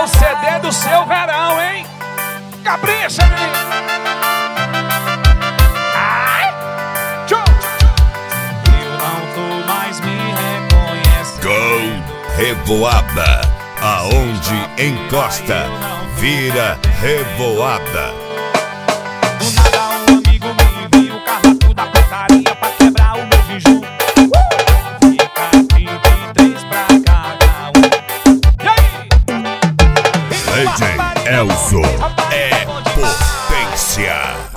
o CD do seu verão, hein? Capricha, menino! Ai! Tchau! Eu não tô mais me reconhecendo. Gol Revoada, aonde encosta, vira revoada. Do nada um amigo me envia o carro da putaria pra quebrar o meu jejum. Fica 33 pra cada um. E aí? DJ Elzo é potência.